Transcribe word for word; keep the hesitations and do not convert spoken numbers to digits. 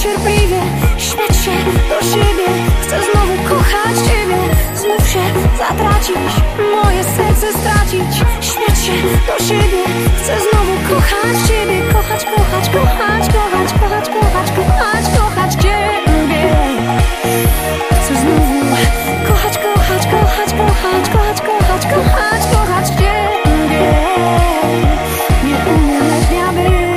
cierpliwie śmiać się do siebie. Chcę znowu kochać ciebie, znów się zatracić, moje serce stracić. Śmiać się do siebie, chcę znowu kochać ciebie.